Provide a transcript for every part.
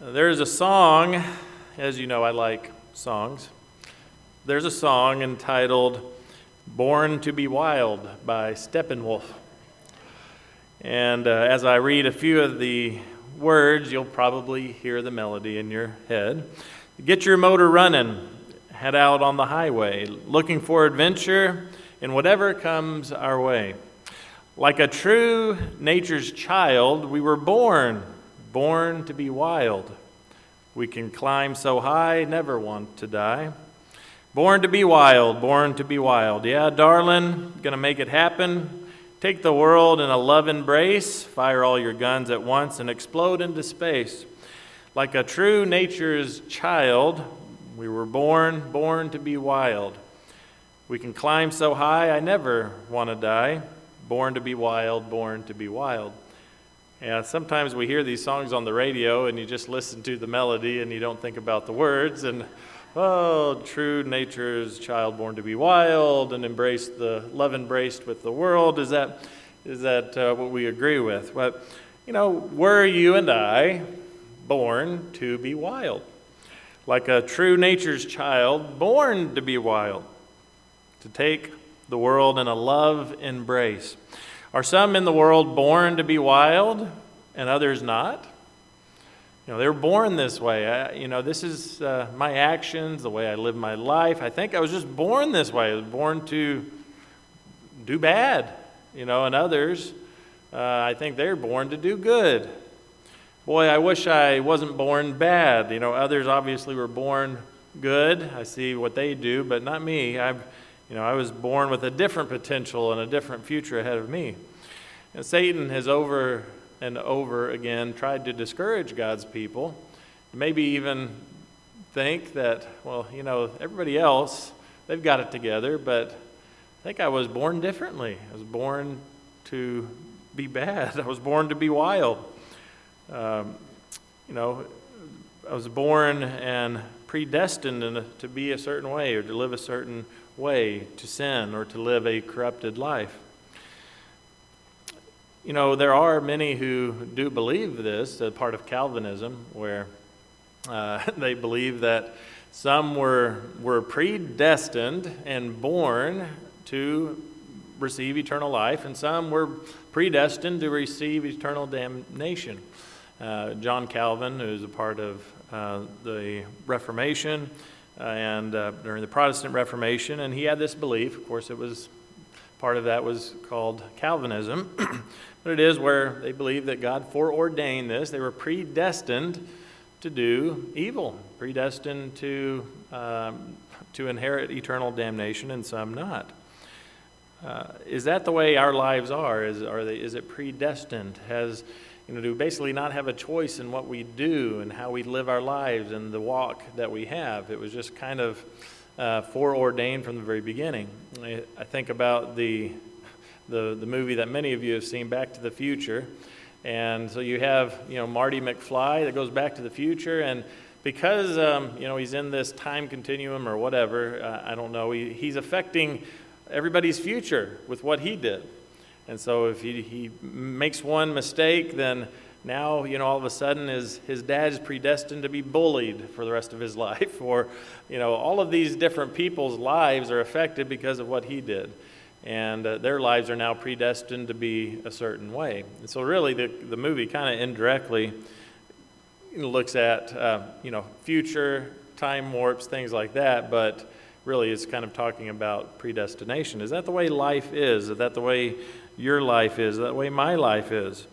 There's a song, as you know, I like songs. There's a song entitled Born to be Wild by Steppenwolf. And as I read a few of the words, you'll probably hear the melody in your head. Get your motor running, head out on the highway, looking for adventure in whatever comes our way. Like a true nature's child, we were born to be wild. We can climb so high, never want to die. Born to be wild, born to be wild. Yeah, darling, gonna make it happen. Take the world in a love embrace, fire all your guns at once and explode into space. Like a true nature's child, we were born to be wild. We can climb so high, I never want to die. Born to be wild, born to be wild. Yeah, sometimes we hear these songs on the radio and you just listen to the melody and you don't think about the words. And, oh, true nature's child born to be wild and embrace the love embraced with the world. Is that what we agree with? But, were you and I born to be wild? Like a true nature's child born to be wild, to take the world in a love embrace. Are some in the world born to be wild and others not? They were born this way. This is my actions, the way I live my life. I think I was just born this way. I was born to do bad, and others, I think they're born to do good. Boy, I wish I wasn't born bad. Others obviously were born good. I see what they do, but not me. I was born with a different potential and a different future ahead of me. And Satan has over and over again tried to discourage God's people, maybe even think that, everybody else, they've got it together, but I think I was born differently. I was born to be bad. I was born to be wild. I was born and predestined to be a certain way or to live a certain way, to sin or to live a corrupted life. There are many who do believe this, a part of Calvinism, where they believe that some were predestined and born to receive eternal life, and some were predestined to receive eternal damnation. John Calvin, who's a part of the Reformation, and during the Protestant Reformation, and he had this belief. Of course, part of that was called Calvinism, but it is where they believe that God foreordained this. They were predestined to do evil, predestined to inherit eternal damnation, and some not. Is that the way our lives are? Is it predestined? Do we basically not have a choice in what we do and how we live our lives and the walk that we have? It was just kind of foreordained from the very beginning. I think about the movie that many of you have seen, Back to the Future. And so you have, Marty McFly that goes back to the future. And because, he's in this time continuum or whatever, I don't know, he's affecting everybody's future with what he did. And so if he makes one mistake, then now, all of a sudden his dad is predestined to be bullied for the rest of his life. Or, all of these different people's lives are affected because of what he did. And their lives are now predestined to be a certain way. And so really the movie kind of indirectly looks at, future, time warps, things like that. But really it's kind of talking about predestination. Is that the way life is? Is that the way your life is? Is that the way my life is?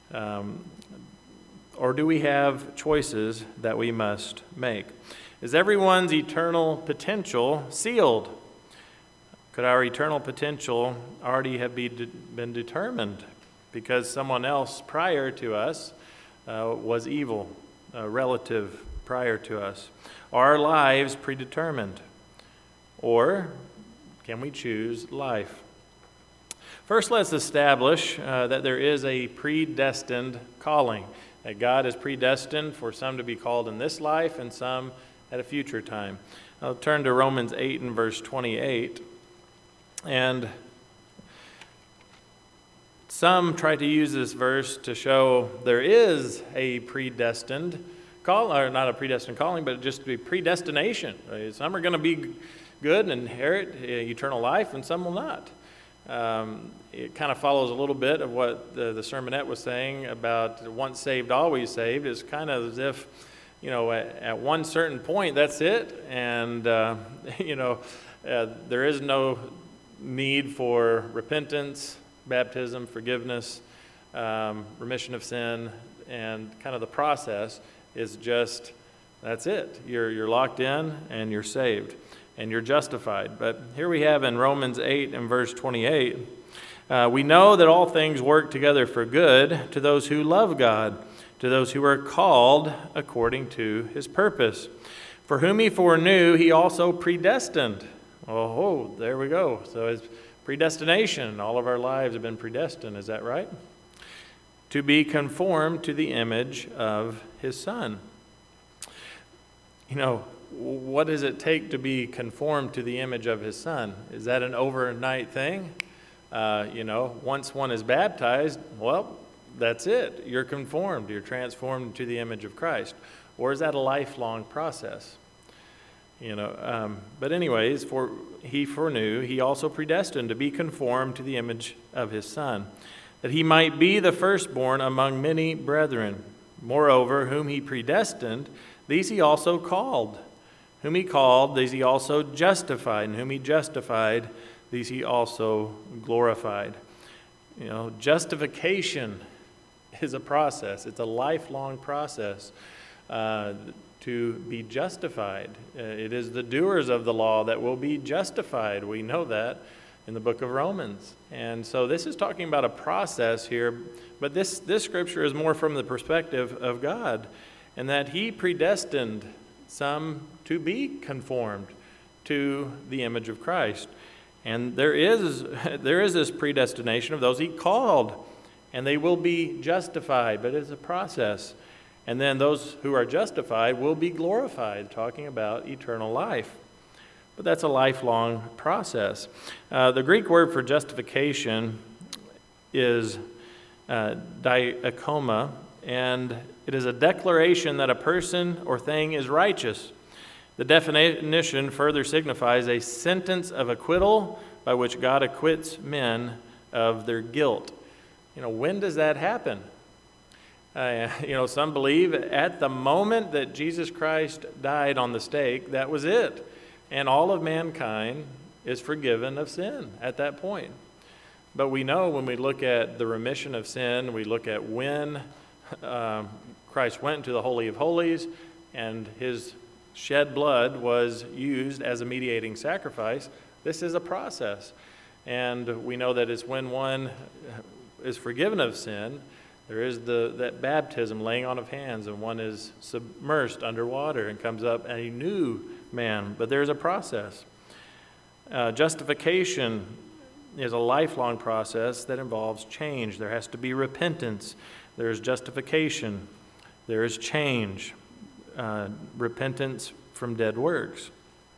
Or do we have choices that we must make? Is everyone's eternal potential sealed? Could our eternal potential already have been determined because someone else prior to us was evil, a relative prior to us? Are our lives predetermined? Or can we choose life? First, let's establish that there is a predestined calling, that God is predestined for some to be called in this life and some at a future time. I'll turn to Romans 8 and verse 28. And some try to use this verse to show there is a predestined call, or not a predestined calling, but just a predestination. Some are going to be good and inherit eternal life, and some will not. It kind of follows a little bit of what the sermonette was saying about once saved, always saved. It's kind of as if, at one certain point, that's it, and, there is no need for repentance, baptism, forgiveness, remission of sin, and kind of the process is just, that's it. You're locked in and you're saved and you're justified. But here we have in Romans 8 and verse 28, we know that all things work together for good to those who love God, to those who are called according to his purpose. For whom he foreknew, he also predestined. Oh, there we go. So it's predestination. All of our lives have been predestined. Is that right? To be conformed to the image of his Son. What does it take to be conformed to the image of his Son? Is that an overnight thing? Once one is baptized, well, that's it. You're conformed. You're transformed to the image of Christ. Or is that a lifelong process? But anyways, for he foreknew, he also predestined to be conformed to the image of his Son, that he might be the firstborn among many brethren. Moreover, whom he predestined, these he also called. Whom he called, these he also justified. And whom he justified, these he also glorified. Justification is a process. It's a lifelong process to be justified. It is the doers of the law that will be justified. We know that in the book of Romans. And so this is talking about a process here, but this scripture is more from the perspective of God, and that he predestined some to be conformed to the image of Christ. And there is this predestination of those he called, and they will be justified, but it's a process. And then those who are justified will be glorified, talking about eternal life. But that's a lifelong process. The Greek word for justification is diakoma, and it is a declaration that a person or thing is righteous. The definition further signifies a sentence of acquittal by which God acquits men of their guilt. When does that happen? Some believe at the moment that Jesus Christ died on the stake, that was it. And all of mankind is forgiven of sin at that point. But we know when we look at the remission of sin, we look at when Christ went into the Holy of Holies and his shed blood was used as a mediating sacrifice. This is a process. And we know that it's when one is forgiven of sin, there is that baptism, laying on of hands, and one is submersed underwater and comes up a new man. But there's a process. Justification is a lifelong process that involves change. There has to be repentance. There is justification. There is change. Repentance from dead works.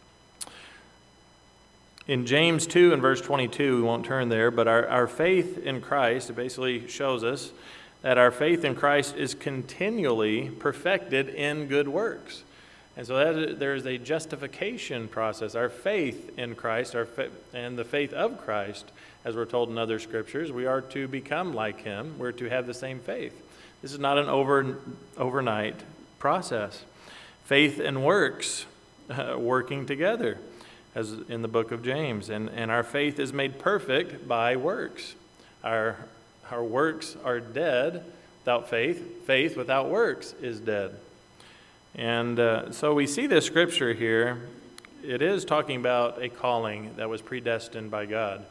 In James 2 and verse 22, we won't turn there, but our faith in Christ, it basically shows us that our faith in Christ is continually perfected in good works. And so there is a justification process. Our faith in Christ, and the faith of Christ, as we're told in other scriptures, we are to become like him. We're to have the same faith. This is not an overnight process. Faith and works working together, as in the book of James. And our faith is made perfect by works. Our works are dead without faith. Faith without works is dead. And so we see this scripture here. It is talking about a calling that was predestined by God.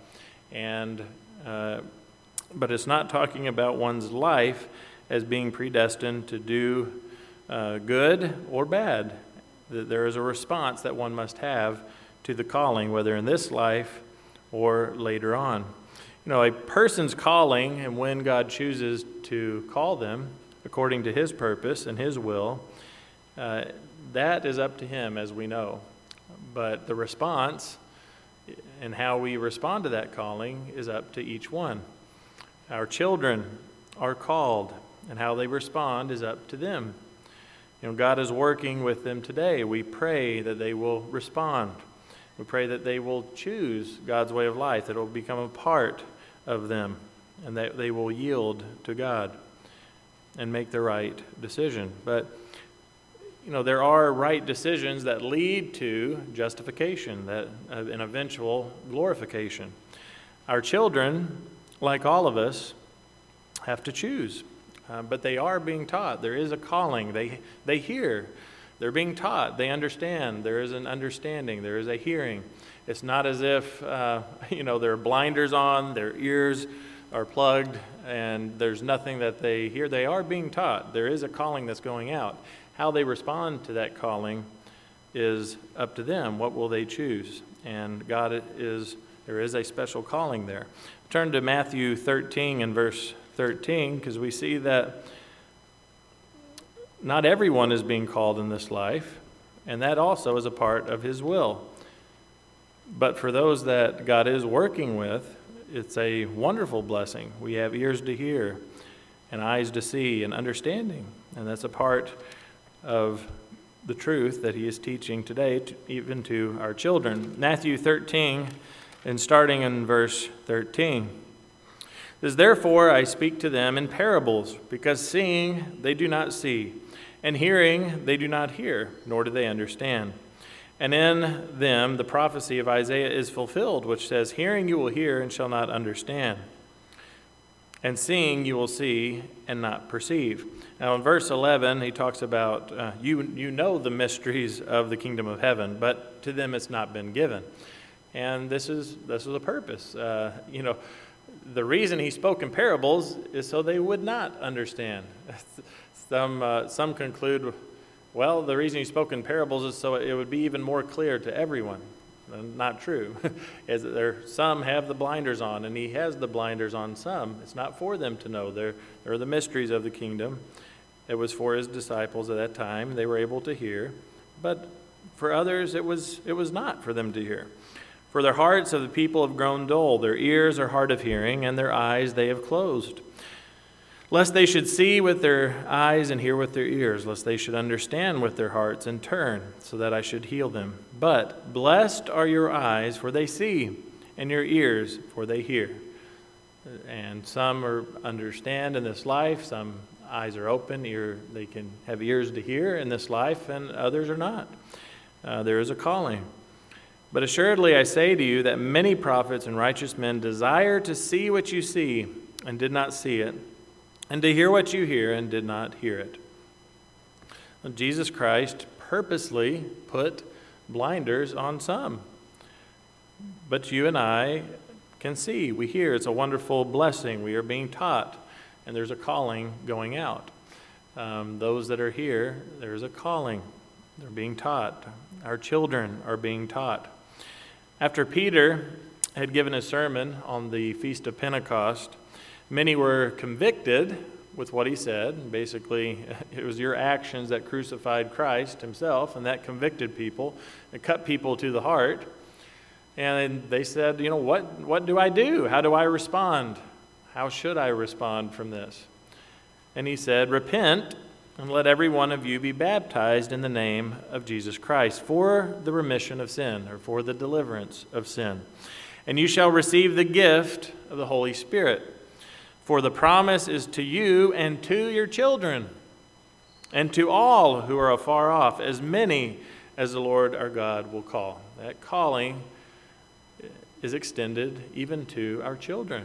But it's not talking about one's life as being predestined to do good or bad. There is a response that one must have to the calling, whether in this life or later on. A person's calling, and when God chooses to call them according to his purpose and his will, that is up to him, as we know. But the response and how we respond to that calling is up to each one. Our children are called, and how they respond is up to them. God is working with them today. We pray that they will respond. We pray that they will choose God's way of life, that it will become a part of them, and that they will yield to God and make the right decision. But, there are right decisions that lead to justification, that an eventual glorification. Our children, like all of us, have to choose. But they are being taught. There is a calling. They hear. They're being taught. They understand. There is an understanding. There is a hearing. It's not as if, there are blinders on, their ears are plugged, and there's nothing that they hear. They are being taught. There is a calling that's going out. How they respond to that calling is up to them. What will they choose? And there is a special calling there. Turn to Matthew 13 and verse 13, because we see that not everyone is being called in this life, and that also is a part of His will. But for those that God is working with, it's a wonderful blessing. We have ears to hear and eyes to see and understanding, and that's a part of the truth that He is teaching today, even to our children. Matthew 13, and starting in verse 13. It says, "Therefore I speak to them in parables, because seeing they do not see, and hearing they do not hear, nor do they understand. And in them the prophecy of Isaiah is fulfilled, which says, Hearing you will hear and shall not understand, and seeing you will see and not perceive." Now in verse 11 he talks about, you know the mysteries of the kingdom of heaven, but to them it's not been given. And this is a purpose. The reason he spoke in parables is so they would not understand. Some conclude, well, the reason he spoke in parables is so it would be even more clear to everyone. Not true. Some have the blinders on, and he has the blinders on some. It's not for them to know. There are the mysteries of the kingdom. It was for his disciples at that time. They were able to hear. But for others, it was not for them to hear. For their hearts of the people have grown dull. Their ears are hard of hearing, and their eyes they have closed. Lest they should see with their eyes and hear with their ears, lest they should understand with their hearts and turn, so that I should heal them. But blessed are your eyes, for they see, and your ears, for they hear. And some understand in this life, some eyes are open, they can have ears to hear in this life, and others are not. There is a calling. But assuredly I say to you that many prophets and righteous men desire to see what you see, and did not see it, and to hear what you hear, and did not hear it. Jesus Christ purposely put blinders on some. But you and I can see, we hear. It's a wonderful blessing. We are being taught, and there's a calling going out. Those that are here, there's a calling. They're being taught. Our children are being taught. After Peter had given a sermon on the Feast of Pentecost, many were convicted with what he said. Basically, it was your actions that crucified Christ himself, and that convicted people. It cut people to the heart. And they said, what do I do? How do I respond? How should I respond from this? And he said, "Repent, and let every one of you be baptized in the name of Jesus Christ for the remission of sin," or for the deliverance of sin. "And you shall receive the gift of the Holy Spirit. For the promise is to you and to your children, and to all who are afar off, as many as the Lord our God will call." That calling is extended even to our children.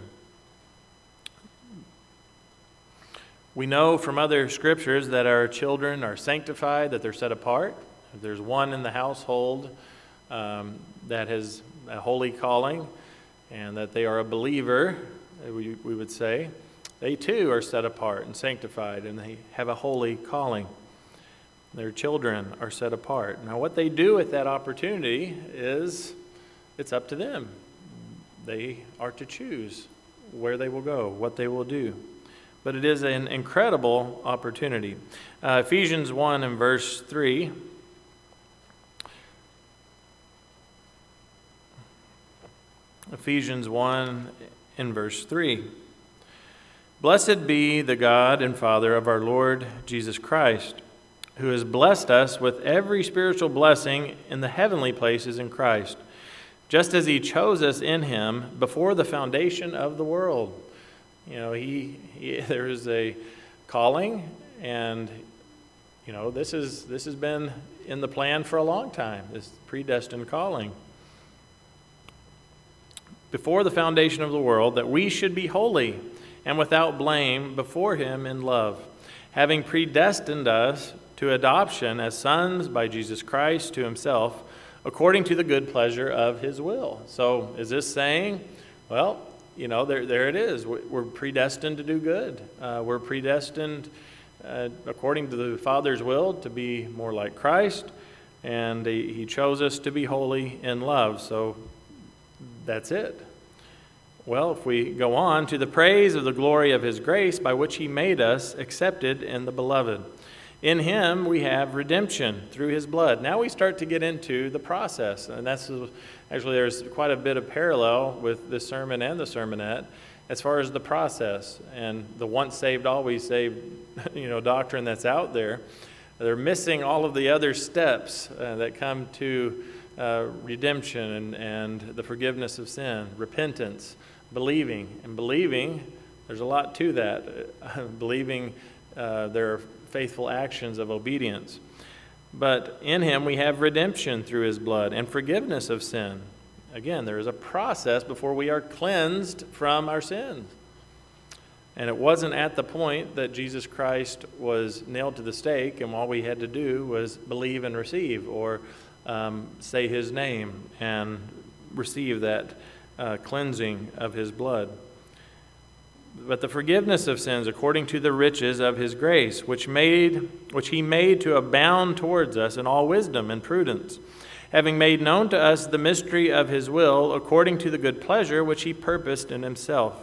We know from other scriptures that our children are sanctified, that they're set apart. If there's one in the household that has a holy calling, and that they are a believer, we would say, they too are set apart and sanctified, and they have a holy calling. Their children are set apart. Now, what they do with that opportunity it's up to them. They are to choose where they will go, what they will do. But it is an incredible opportunity. Ephesians 1 and verse 3. Ephesians 1 in verse 3. "Blessed be the God and Father of our Lord Jesus Christ, who has blessed us with every spiritual blessing in the heavenly places in Christ, just as he chose us in him before the foundation of the world. You know, there is a calling, and this has been in the plan for a long time, this predestined calling. Before the foundation of the world, that we should be holy and without blame before him in love, having predestined us to adoption as sons by Jesus Christ to himself, according to the good pleasure of his will. So is this saying, well, there it is. We're predestined to do good. We're predestined, according to the Father's will, to be more like Christ, and he chose us to be holy in love. So that's it. Well, if we go on, to the praise of the glory of his grace, by which he made us accepted in the beloved. In him we have redemption through his blood. Now we start to get into the process, and there's quite a bit of parallel with this sermon and the sermonette as far as the process and the once saved, always saved, doctrine that's out there. They're missing all of the other steps that come to redemption and the forgiveness of sin, repentance, believing. And believing, there's a lot to that. Believing there are faithful actions of obedience. But in him we have redemption through his blood and forgiveness of sin. Again, there is a process before we are cleansed from our sins. And it wasn't at the point that Jesus Christ was nailed to the stake and all we had to do was believe and receive, or say his name and receive that cleansing of his blood. But the forgiveness of sins according to the riches of his grace, which he made to abound towards us in all wisdom and prudence, having made known to us the mystery of his will, according to the good pleasure which he purposed in himself,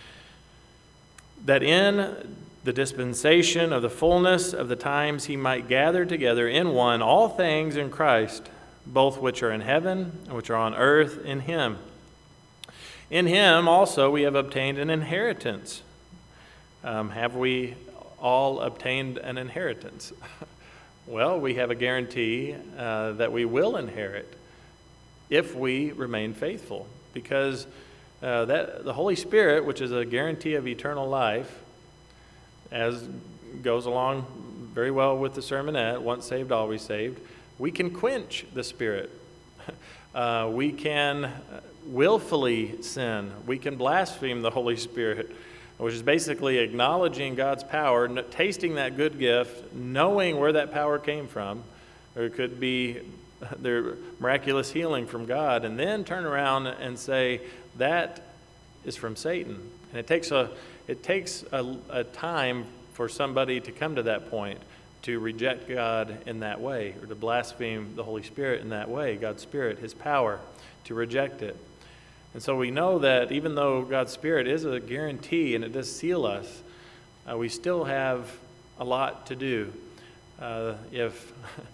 that in the dispensation of the fullness of the times he might gather together in one all things in Christ, both which are in heaven and which are on earth in him. In him also we have obtained an inheritance. Have we all obtained an inheritance? Well, we have a guarantee that we will inherit if we remain faithful, because that the Holy Spirit, which is a guarantee of eternal life, as goes along very well with the sermonette, once saved, always saved, we can quench the Spirit. We can willfully sin. We can blaspheme the Holy Spirit, which is basically acknowledging God's power, tasting that good gift, knowing where that power came from. Or it could be their miraculous healing from God, and then turn around and say, that is from Satan. And it takes a time for somebody to come to that point, to reject God in that way, or to blaspheme the Holy Spirit in that way, God's Spirit, his power, to reject it. And so we know that even though God's Spirit is a guarantee and it does seal us, we still have a lot to do. If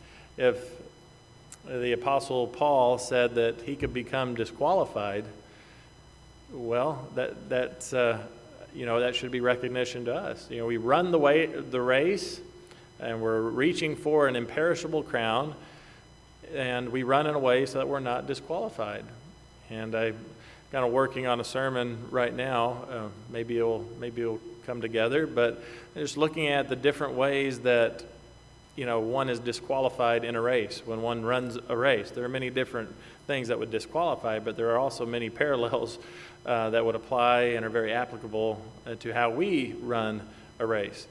the Apostle Paul said that he could become disqualified, well, that should be recognition to us. We run the race, and we're reaching for an imperishable crown, and we run in a way so that we're not disqualified. And I'm kind of working on a sermon right now. Maybe it'll come together, but just looking at the different ways that one is disqualified in a race. When one runs a race, there are many different things that would disqualify, but there are also many parallels that would apply and are very applicable to how we run a race.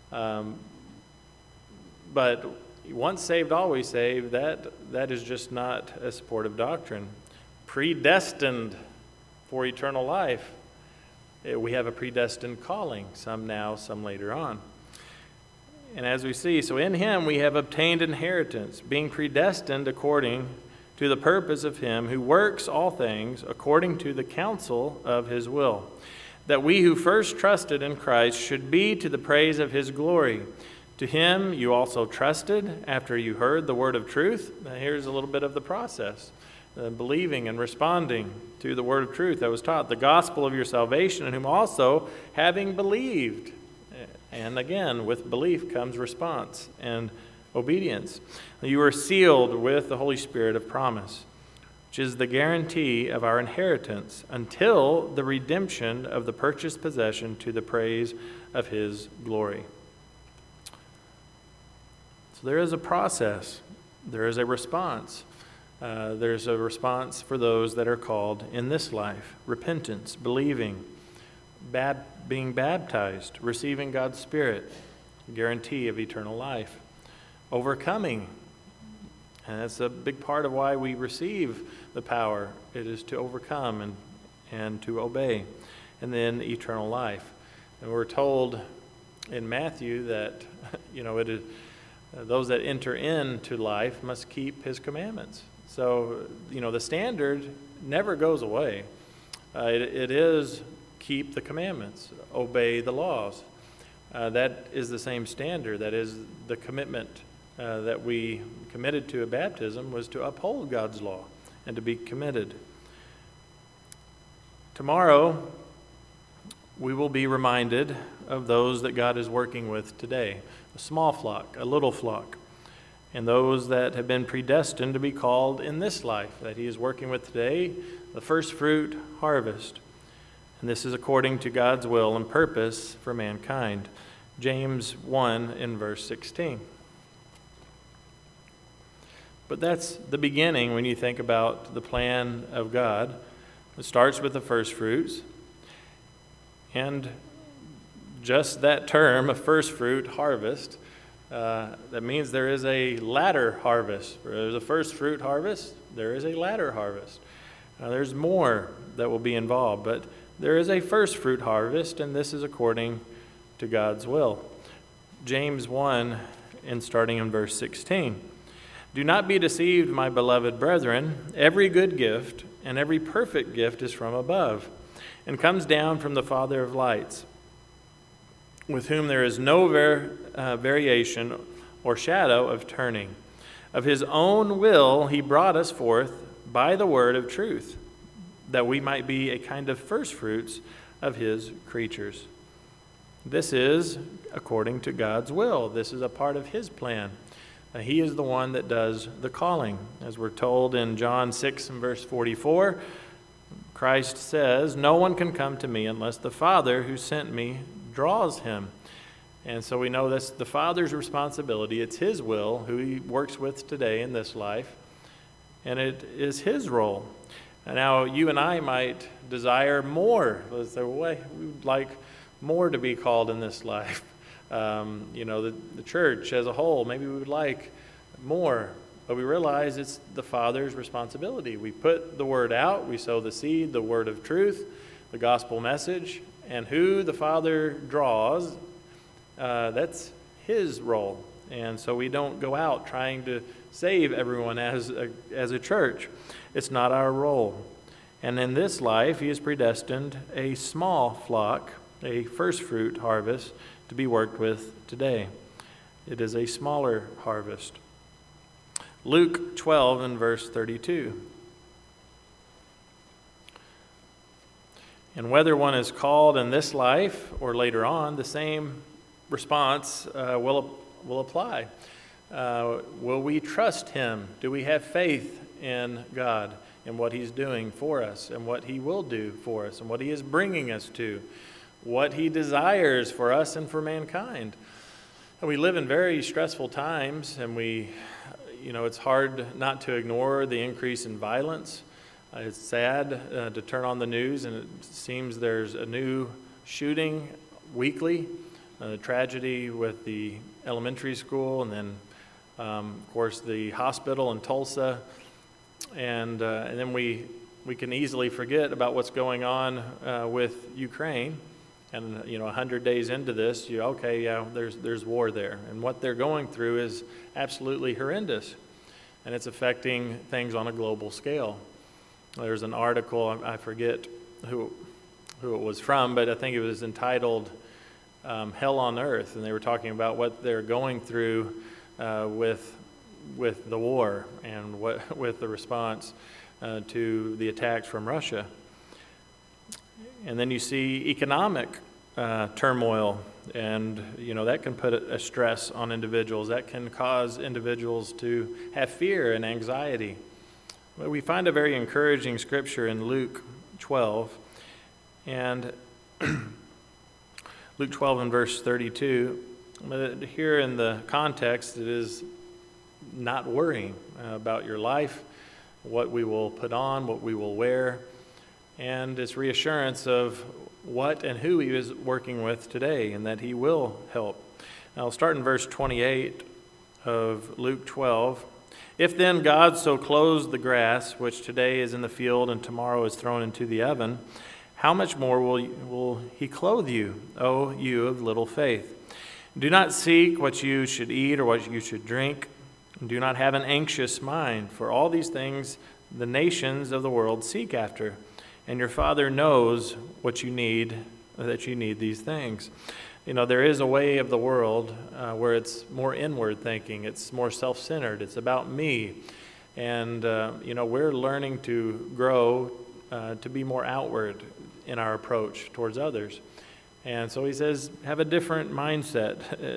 But once saved, always saved, that is just not a supportive doctrine. Predestined for eternal life. We have a predestined calling, some now, some later on. And as we see, so in him we have obtained inheritance, being predestined according to the purpose of him who works all things according to the counsel of his will, that we who first trusted in Christ should be to the praise of his glory. To him you also trusted after you heard the word of truth. Now here's a little bit of the process. Believing and responding to the word of truth that was taught, the gospel of your salvation, in whom also having believed. And again, with belief comes response and obedience. You are sealed with the Holy Spirit of promise, which is the guarantee of our inheritance until the redemption of the purchased possession to the praise of his glory. So there is a process. There is a response. There's a response for those that are called in this life: repentance, believing, being baptized, receiving God's Spirit, guarantee of eternal life, overcoming. And that's a big part of why we receive the power. It is to overcome and to obey. And then eternal life. And we're told in Matthew that, it is those that enter into life must keep his commandments. So, the standard never goes away. It is keep the commandments, obey the laws. That is the same standard. That is the commitment that we committed to at baptism, was to uphold God's law and to be committed. Tomorrow, we will be reminded of those that God is working with today. A small flock, a little flock, and those that have been predestined to be called in this life that he is working with today, the first fruit harvest. And this is according to God's will and purpose for mankind. James 1 in verse 16. But that's the beginning when you think about the plan of God. It starts with the first fruits. And just that term, a first fruit harvest, that means there is a latter harvest. There's a first fruit harvest, there is a latter harvest. There's more that will be involved, but there is a first fruit harvest, and this is according to God's will. James 1, and starting in verse 16. Do not be deceived, my beloved brethren. Every good gift and every perfect gift is from above, and comes down from the Father of lights, with whom there is no variation or shadow of turning. Of his own will he brought us forth by the word of truth, that we might be a kind of first fruits of his creatures. This is according to God's will. This is a part of his plan. He is the one that does the calling. As we're told in John 6 and verse 44, Christ says, "No one can come to me unless the Father who sent me draws him." And so we know that's the Father's responsibility. It's his will, who he works with today in this life, and it is his role. And now you and I might desire more. Let's say, well, we would like more to be called in this life. The church as a whole, maybe we would like more. But we realize it's the Father's responsibility. We put the word out, we sow the seed, the word of truth, the gospel message, and who the Father draws, that's his role. And so we don't go out trying to save everyone as a church. It's not our role. And in this life, he has predestined a small flock, a first fruit harvest, to be worked with today. It is a smaller harvest. Luke 12 and verse 32. And whether one is called in this life or later on, the same response will apply. Will we trust him? Do we have faith in God and what he's doing for us and what he will do for us and what he is bringing us to, what he desires for us and for mankind? And we live in very stressful times, and it's hard not to ignore the increase in violence. It's sad to turn on the news and it seems there's a new shooting weekly. Tragedy with the elementary school, and then, of course, the hospital in Tulsa. And then we can easily forget about what's going on with Ukraine. And 100 days into this, there's war there, and what they're going through is absolutely horrendous, and it's affecting things on a global scale. There's an article, I forget who it was from, but I think it was entitled "Hell on Earth," and they were talking about what they're going through with the war and with the response to the attacks from Russia. And then you see economic turmoil, and that can put a stress on individuals. That can cause individuals to have fear and anxiety. But we find a very encouraging scripture in Luke 12, and Luke 12 and verse 32. But here in the context, it is not worrying about your life, what we will put on, what we will wear, and it's reassurance of what and who he is working with today, and that he will help. I'll start in verse 28 of Luke 12. If then God so clothes the grass, which today is in the field and tomorrow is thrown into the oven, how much more will he clothe you, O you of little faith? Do not seek what you should eat or what you should drink. Do not have an anxious mind, for all these things the nations of the world seek after, and your Father knows what you need, that you need these things. There is a way of the world where it's more inward thinking. It's more self-centered. It's about me. And, we're learning to grow to be more outward in our approach towards others. And so he says, have a different mindset.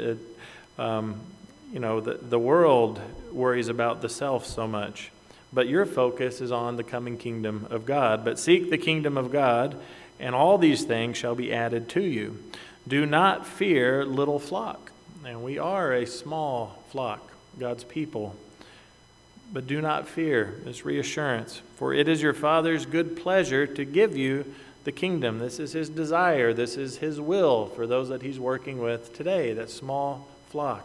The world worries about the self so much, but your focus is on the coming kingdom of God. But seek the kingdom of God, and all these things shall be added to you. Do not fear, little flock. And we are a small flock, God's people. But do not fear, this reassurance. For it is your Father's good pleasure to give you the kingdom. This is his desire. This is his will for those that he's working with today, that small flock.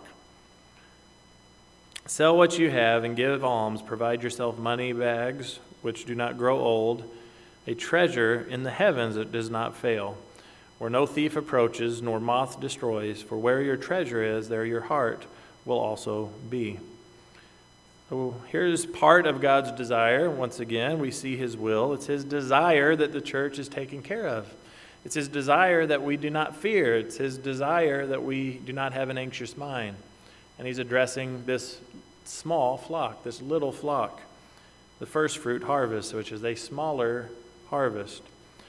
Sell what you have and give alms. Provide yourself money bags which do not grow old, a treasure in the heavens that does not fail, where no thief approaches nor moth destroys. For where your treasure is, there your heart will also be. So here's part of God's desire. Once again, we see his will. It's his desire that the church is taken care of. It's his desire that we do not fear. It's his desire that we do not have an anxious mind. And he's addressing this small flock, this little flock, the first fruit harvest, which is a smaller harvest.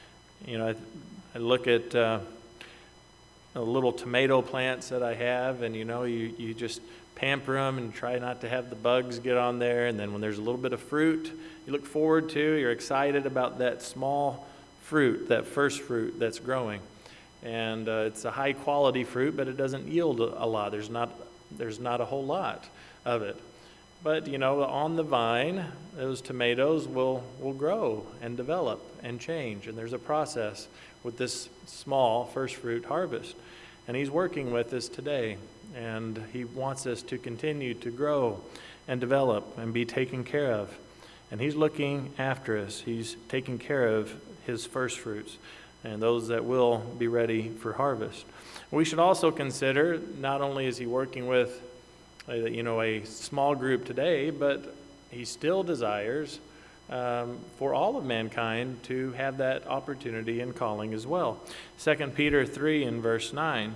I look at little tomato plants that I have, and you just pamper them and try not to have the bugs get on there. And then when there's a little bit of fruit you look forward to, you're excited about that small fruit, that first fruit that's growing. And it's a high quality fruit, but it doesn't yield a lot. There's not a whole lot of it. But, on the vine, those tomatoes will grow and develop and change. And there's a process with this small first fruit harvest. And he's working with us today. And he wants us to continue to grow and develop and be taken care of. And he's looking after us. He's taking care of his first fruits and those that will be ready for harvest. We should also consider, not only is he working with a small group today, but he still desires for all of mankind to have that opportunity and calling as well. 2 Peter 3 and verse 9.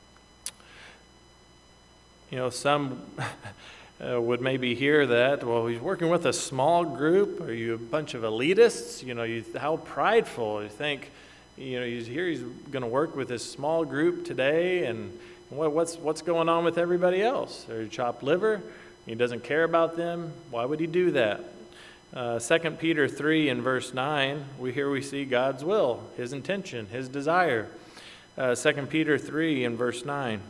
Some would maybe hear that, well, he's working with a small group. Are you a bunch of elitists? How prideful. You think, he's going to work with this small group today, and what's going on with everybody else? They're chopped liver. He doesn't care about them. Why would he do that? 2 Peter 3 and verse 9, we see God's will, his intention, his desire. 2 Peter 3 and verse 9.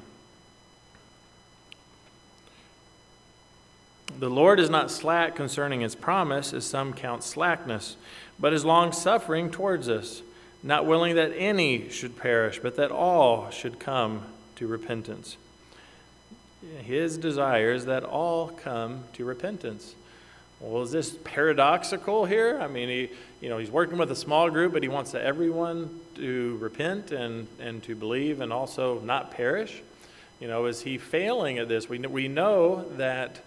The Lord is not slack concerning his promise, as some count slackness, but is long-suffering towards us, not willing that any should perish, but that all should come to repentance. His desire is that all come to repentance. Well, is this paradoxical here? I mean, he's working with a small group, but he wants everyone to repent and to believe and also not perish. Is he failing at this? We know that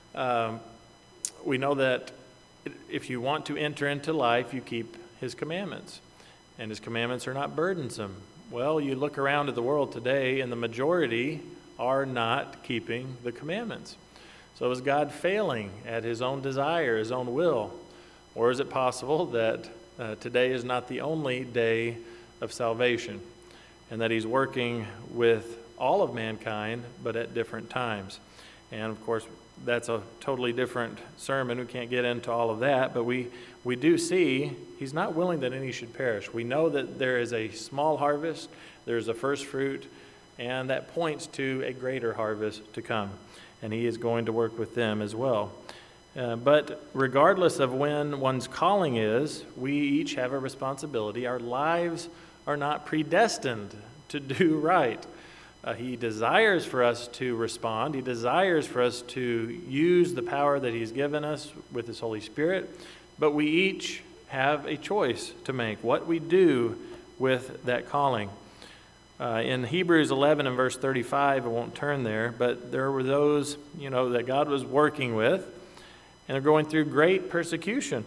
if you want to enter into life, you keep his commandments, and his commandments are not burdensome. Well, you look around at the world today, and the majority are not keeping the commandments. So is God failing at his own desire, his own will? Or is it possible that today is not the only day of salvation? and that he's working with all of mankind, but at different times. And of course, that's a totally different sermon. We can't get into all of that, but we do see he's not willing that any should perish. We know that there is a small harvest, there's a first fruit, and that points to a greater harvest to come. And he is going to work with them as well. But regardless of when one's calling is, we each have a responsibility. Our lives are not predestined to do right. He desires for us to respond. He desires for us to use the power that he's given us with his Holy Spirit. But we each have a choice to make, what we do with that calling. In Hebrews 11 and verse 35, I won't turn there, but there were those, that God was working with, and they're going through great persecution.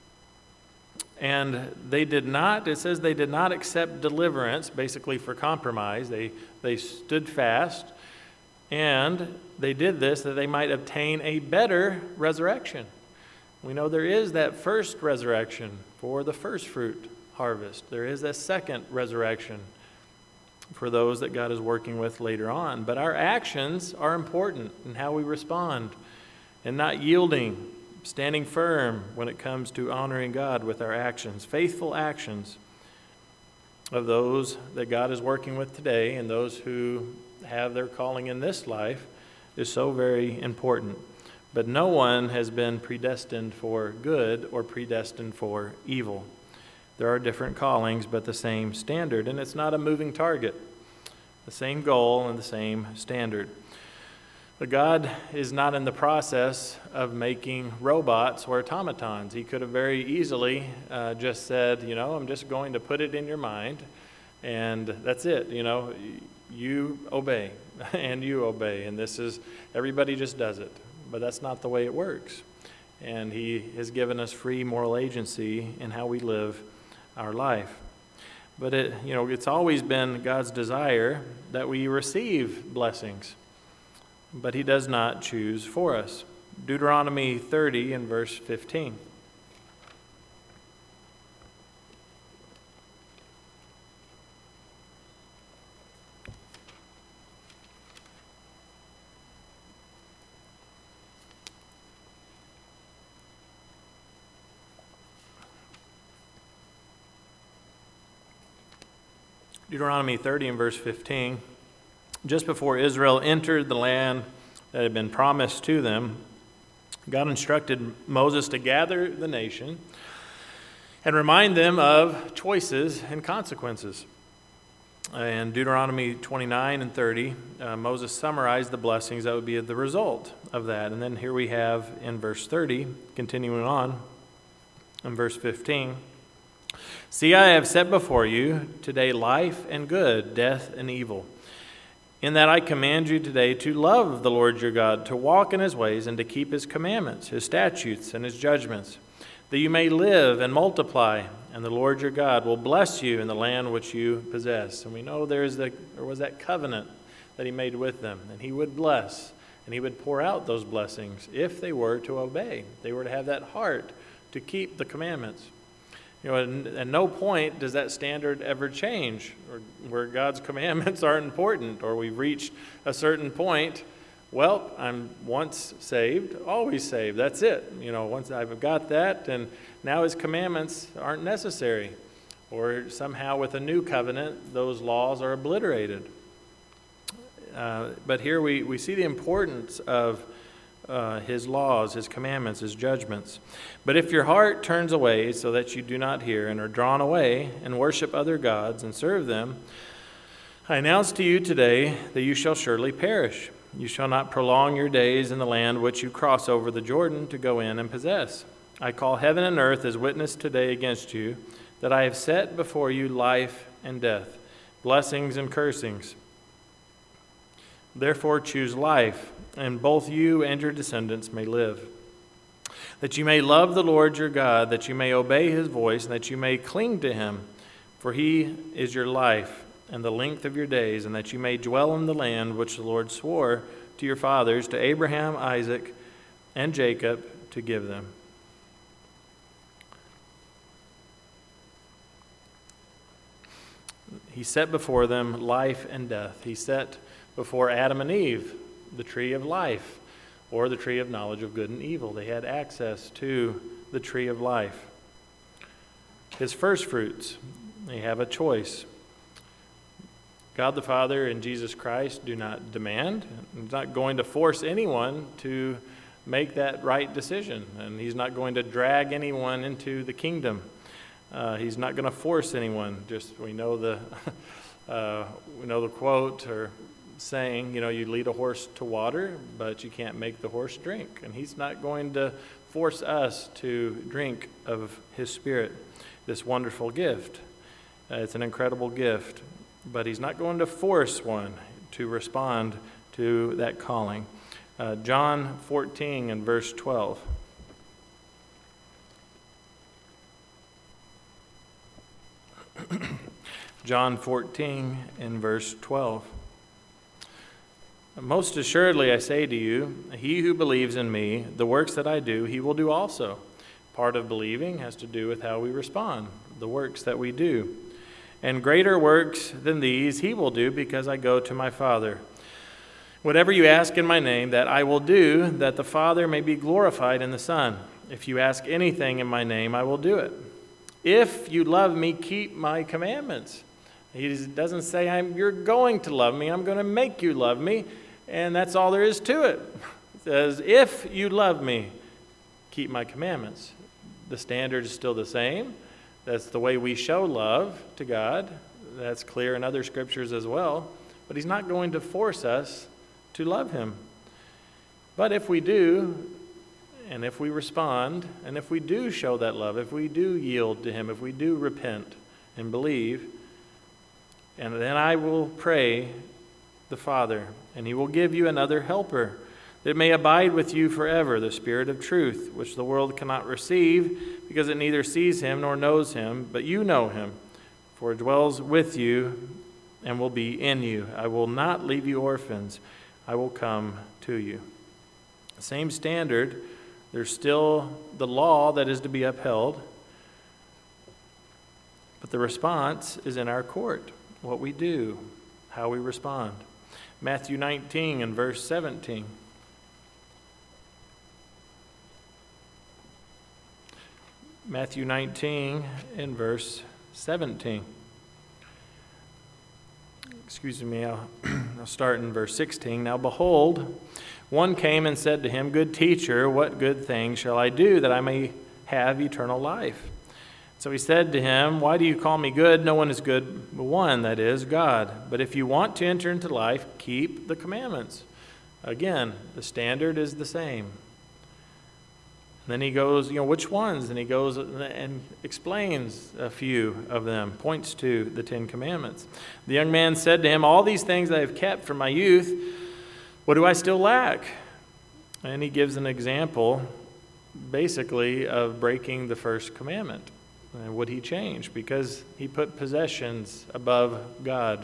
And it says they did not accept deliverance, basically for compromise. They stood fast, and they did this that they might obtain a better resurrection. We know there is that first resurrection for the first fruit harvest. There is a second resurrection for those that God is working with later on. But our actions are important in how we respond, and not yielding, standing firm when it comes to honoring God with our actions. Faithful actions of those that God is working with today and those who have their calling in this life is so very important. But no one has been predestined for good or predestined for evil. There are different callings, but the same standard, and it's not a moving target. The same goal and the same standard. But God is not in the process of making robots or automatons. He could have very easily just said, I'm just going to put it in your mind, and that's it. You obey, and you obey, and everybody just does it. But that's not the way it works. And he has given us free moral agency in how we live our life. But it's always been God's desire that we receive blessings. But he does not choose for us. Deuteronomy 30 and verse 15. Deuteronomy 30 and verse 15. Just before Israel entered the land that had been promised to them, God instructed Moses to gather the nation and remind them of choices and consequences. In Deuteronomy 29 and 30, Moses summarized the blessings that would be the result of that. And then here we have in verse 30, continuing on, in verse 15, "See, I have set before you today life and good, death and evil. In that I command you today to love the Lord your God, to walk in his ways, and to keep his commandments, his statutes, and his judgments, that you may live and multiply, and the Lord your God will bless you in the land which you possess." And we know there was that covenant that he made with them, and he would bless, and he would pour out those blessings if they were to obey. They were to have that heart to keep the commandments. At no point does that standard ever change, or where God's commandments aren't important, or we've reached a certain point. Well, I'm once saved, always saved. That's it. Once I've got that, and now his commandments aren't necessary. Or somehow with a new covenant, those laws are obliterated. But here we see the importance of his laws, his commandments, his judgments. "But if your heart turns away so that you do not hear, and are drawn away and worship other gods and serve them, I announce to you today that you shall surely perish. You shall not prolong your days in the land which you cross over the Jordan to go in and possess. I call heaven and earth as witness today against you, that I have set before you life and death, blessings and cursings. Therefore choose life, and both you and your descendants may live, that you may love the Lord your God, that you may obey his voice, and that you may cling to him, for he is your life and the length of your days, and that you may dwell in the land which the Lord swore to your fathers, to Abraham, Isaac, and Jacob, to give them." He set before them life and death. He set before Adam and Eve the tree of life, or the tree of knowledge of good and evil. They had access to the tree of life. His first fruits, they have a choice. God the Father and Jesus Christ do not demand. He's not going to force anyone to make that right decision, and he's not going to drag anyone into the kingdom. He's not going to force anyone. Just we know the quote or saying, you lead a horse to water, but you can't make the horse drink. And he's not going to force us to drink of his Spirit, this wonderful gift. It's an incredible gift, but he's not going to force one to respond to that calling. John 14 and verse 12. John 14 and verse 12. Most assuredly I say to you, he who believes in me, the works that I do, he will do also. Part of believing has to do with how we respond, the works that we do. And greater works than these he will do, because I go to my Father. Whatever you ask in my name, that I will do, that the Father may be glorified in the Son. If you ask anything in my name, I will do it. If you love me, keep my commandments. He doesn't say, you're going to love me, I'm going to make you love me, and that's all there is to it. It says, if you love me, keep my commandments. The standard is still the same. That's the way we show love to God. That's clear in other scriptures as well. But he's not going to force us to love him. But if we do, and if we respond, and if we do show that love, if we do yield to him, if we do repent and believe, and then I will pray the Father, and he will give you another helper, that it may abide with you forever, the Spirit of truth, which the world cannot receive, because it neither sees him nor knows him, but you know him, for it dwells with you and will be in you. I will not leave you orphans. I will come to you. Same standard. There's still the law that is to be upheld, but the response is in our court, what we do, how we respond. Matthew 19 and verse 17. Matthew 19 and verse 17. Excuse me, I'll start in verse 16. Now behold, one came and said to him, Good teacher, what good thing shall I do that I may have eternal life? So he said to him, Why do you call me good? No one is good but one, that is, God. But if you want to enter into life, keep the commandments. Again, the standard is the same. And then he goes, which ones? And he goes and explains a few of them, points to the 10 Commandments. The young man said to him, All these things I have kept from my youth, what do I still lack? And he gives an example, basically, of breaking the first commandment. And would he change? Because he put possessions above God.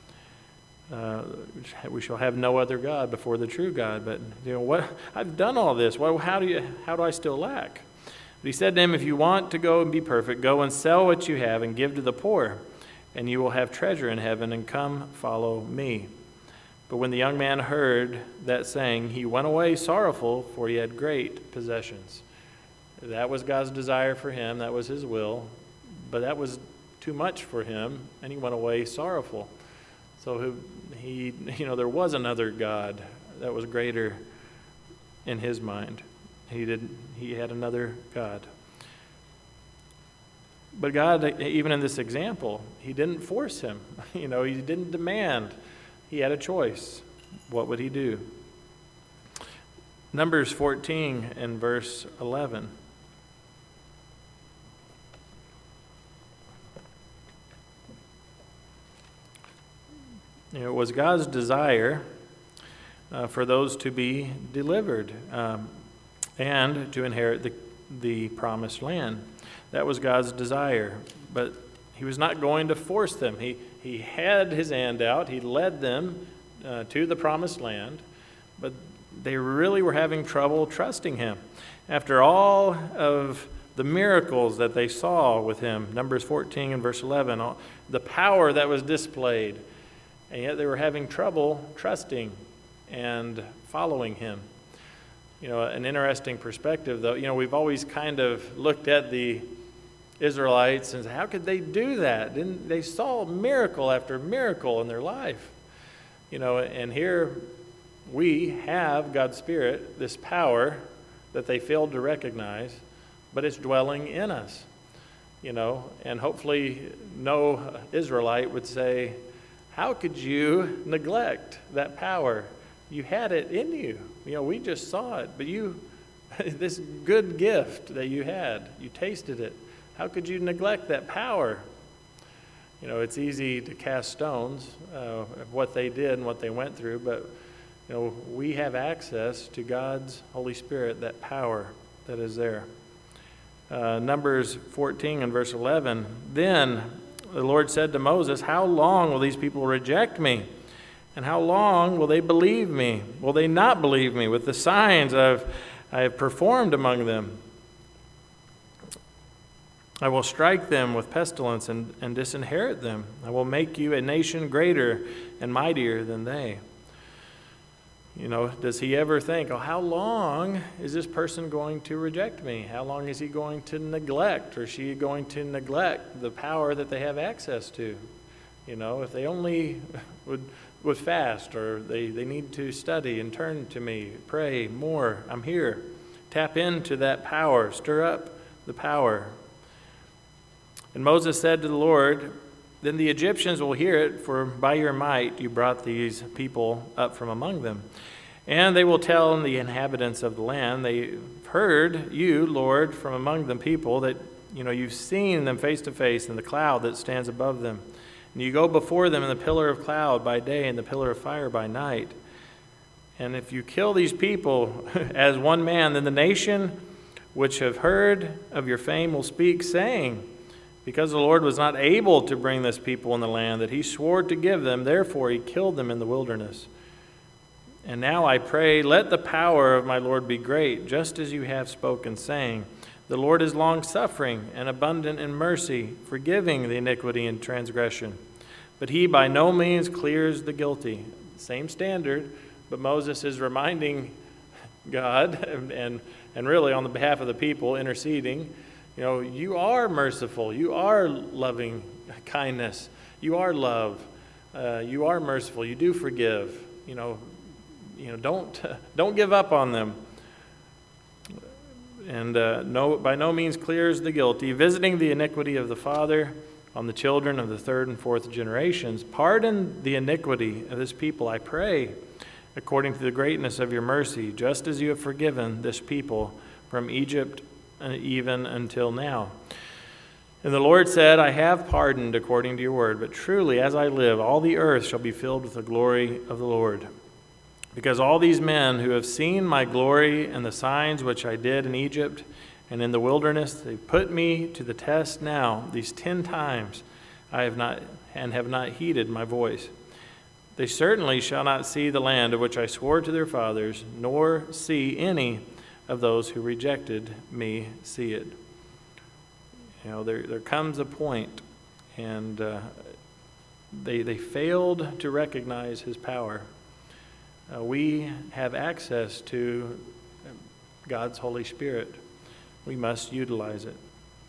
We shall have no other God before the true God. But what? I've done all this. Well, how do I still lack? But he said to him, If you want to go and be perfect, go and sell what you have and give to the poor, and you will have treasure in heaven, and come follow me. But when the young man heard that saying, he went away sorrowful, for he had great possessions. That was God's desire for him. That was his will. But that was too much for him, and he went away sorrowful. So he there was another God that was greater in his mind. He had another God. But God, even in this example, he didn't force him. He didn't demand. He had a choice. What would he do? Numbers 14 and verse 11. It was God's desire for those to be delivered and to inherit the promised land. That was God's desire, but he was not going to force them. He had his hand out. He led them to the promised land, but they really were having trouble trusting him. After all of the miracles that they saw with him, Numbers 14 and verse 11, the power that was displayed, and yet they were having trouble trusting and following him. An interesting perspective, though. We've always kind of looked at the Israelites and said, how could they do that? They saw miracle after miracle in their life. And here we have God's Spirit, this power that they failed to recognize, but it's dwelling in us. And hopefully no Israelite would say, how could you neglect that power? You had it in you. We just saw it, but this good gift that you had, you tasted it. How could you neglect that power? It's easy to cast stones of what they did and what they went through, but we have access to God's Holy Spirit, that power that is there. Numbers 14 and verse 11, then the Lord said to Moses, how long will these people reject me? And how long will they believe me? Will they not believe me with the signs I have performed among them? I will strike them with pestilence and disinherit them. I will make you a nation greater and mightier than they. Does he ever think, how long is this person going to reject me? How long is he going to neglect, or she going to neglect the power that they have access to? If they only would fast, or they need to study and turn to me, pray more, I'm here. Tap into that power, stir up the power. And Moses said to the Lord, then the Egyptians will hear it, for by your might you brought these people up from among them. And they will tell the inhabitants of the land, they've heard you, Lord, from among the people, that you've seen them face to face in the cloud that stands above them. And you go before them in the pillar of cloud by day and the pillar of fire by night. And if you kill these people as one man, then the nation which have heard of your fame will speak, saying, because the Lord was not able to bring this people in the land that he swore to give them, therefore he killed them in the wilderness. And now I pray, let the power of my Lord be great, just as you have spoken, saying, the Lord is long-suffering and abundant in mercy, forgiving the iniquity and transgression. But he by no means clears the guilty. Same standard, but Moses is reminding God, and really on the behalf of the people, interceding, you are merciful, you are loving kindness, you are love, you are merciful, you do forgive. Don't give up on them. And by no means clears the guilty, visiting the iniquity of the father on the children of the third and fourth generations. Pardon the iniquity of this people, I pray, according to the greatness of your mercy, just as you have forgiven this people from Egypt even until now. And the Lord said, I have pardoned according to your word, but truly as I live, all the earth shall be filled with the glory of the Lord. Because all these men who have seen my glory and the signs which I did in Egypt and in the wilderness, they put me to the test now. These 10 times I have not heeded my voice. They certainly shall not see the land of which I swore to their fathers, nor see any of those who rejected me see it. There comes a point, and they failed to recognize his power. We have access to God's Holy Spirit. We must utilize it.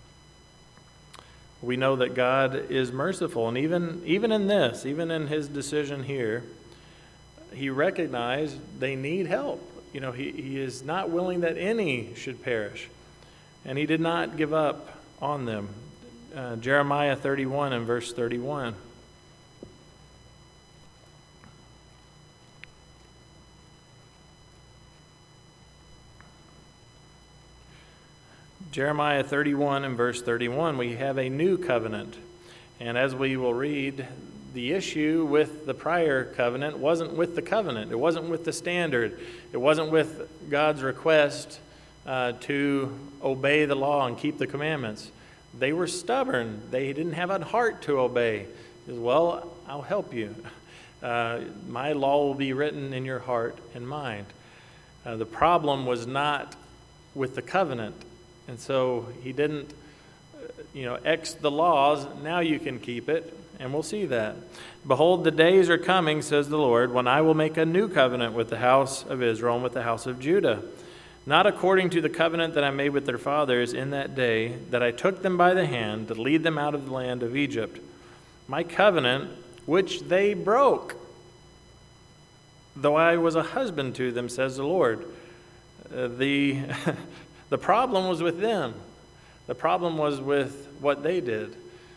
We know that God is merciful, and even in this, even in his decision here, he recognized they need help. He is not willing that any should perish, and he did not give up on them. Jeremiah 31 and verse 31. Jeremiah 31 and verse 31, we have a new covenant. And as we will read, the issue with the prior covenant wasn't with the covenant. It wasn't with the standard. It wasn't with God's request to obey the law and keep the commandments. They were stubborn. They didn't have a heart to obey. He says, well, I'll help you. My law will be written in your heart and mind. The problem was not with the covenant. And so he didn't, X the laws. Now you can keep it. And we'll see that. Behold, the days are coming, says the Lord, when I will make a new covenant with the house of Israel and with the house of Judah. Not according to the covenant that I made with their fathers in that day, that I took them by the hand to lead them out of the land of Egypt. My covenant, which they broke, though I was a husband to them, says the Lord. The problem was with them. The problem was with what they did.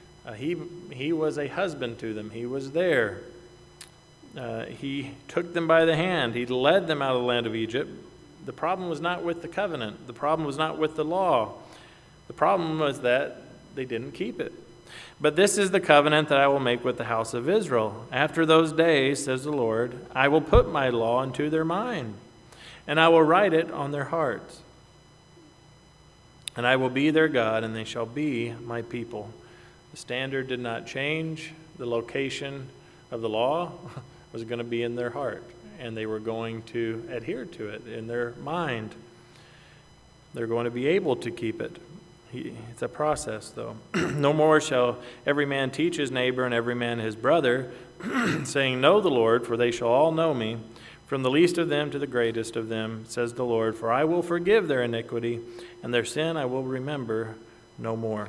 He was a husband to them. He was there. He took them by the hand. He led them out of the land of Egypt. The problem was not with the covenant. The problem was not with the law. The problem was that they didn't keep it. But this is the covenant that I will make with the house of Israel. After those days, says the Lord, I will put my law into their mind, and I will write it on their hearts. And I will be their God, and they shall be my people. The standard did not change. The location of the law was going to be in their heart, and they were going to adhere to it in their mind. They're going to be able to keep it. It's a process, though. No more shall every man teach his neighbor and every man his brother, saying, Know the Lord, for they shall all know me, from the least of them to the greatest of them, says the Lord. For I will forgive their iniquity, and their sin I will remember no more.